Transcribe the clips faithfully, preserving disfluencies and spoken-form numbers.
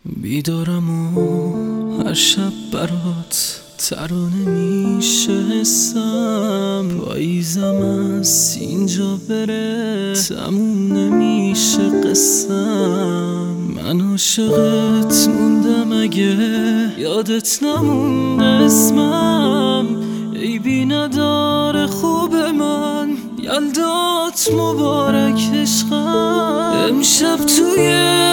بیدارم و هر شب برات ترانه میشه حسم، پاییزم از اینجا بره تموم نمیشه قسم. من عاشقت موندم اگه یادت نمونده اسمم، عیبی نداره خوب من یلدات مبارک عشقم. امشب توی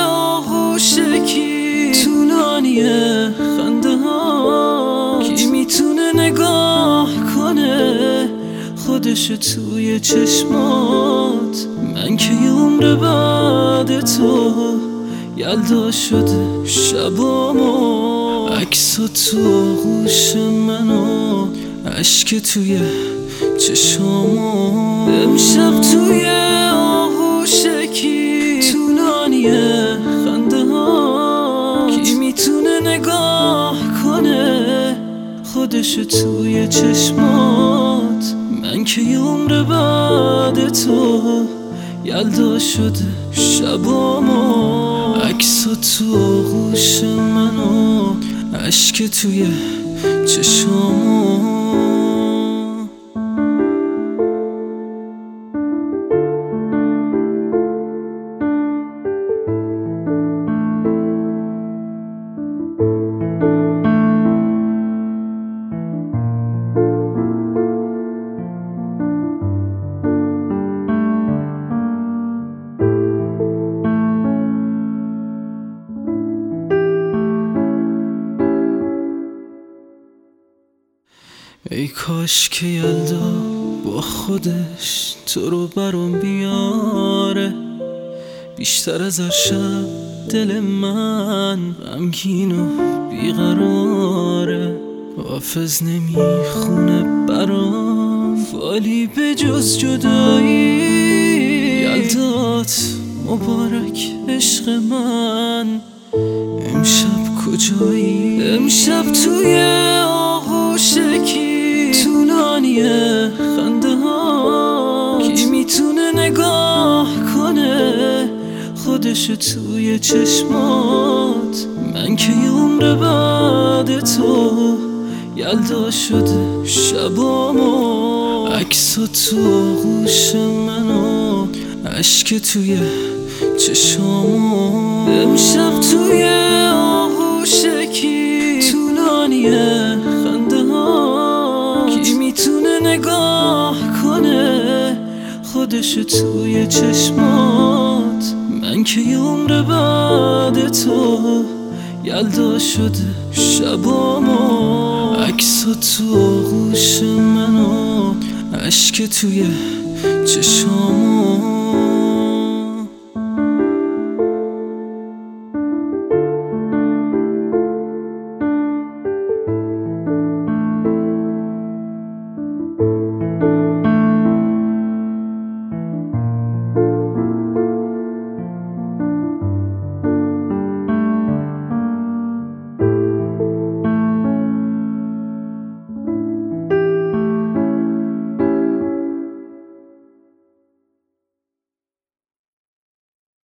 آغوشکی طولانیه خنده ها، کی میتونه نگاه کنه خودش توی چشمات؟ من که یه عمر بعد تو یلدا شده شبامو، عکسا تو آغوش منو عشق توی چشامو. امشب توی آغوشکی طولانیه خنده ها، کی میتونه نگاه کنه خودش توی چشمات؟ من که یه عمر بعد تو یلدا شده شبامو، عکسا تو آغوش منو عشق توی چشامو. ای کاش که یلدا با خودش تو رو برام بیاره، بیشتر از هر شب دل من غمگین و بیقراره. حافظ نمیخونه برام فالی به جز جدایی، یلدات مبارک عشق من امشب کجایی؟ امشب توی آغوشکی طولانیه خنده ها، کی میتونه نگاه کنه خودش توی چشمات؟ من که یه عمر بعد تو یلدا شده شبامو، عکسا تو آغوش منو عشق توی چشامو. امشب توی آغوشکی طولانیه خنده ها، کی میتونه نگاه کنه خودش توی چشمات؟ من که یه عمر بعد تو یلدا شده شبامو، عکسا تو آغوش منو عشق توی چشامو.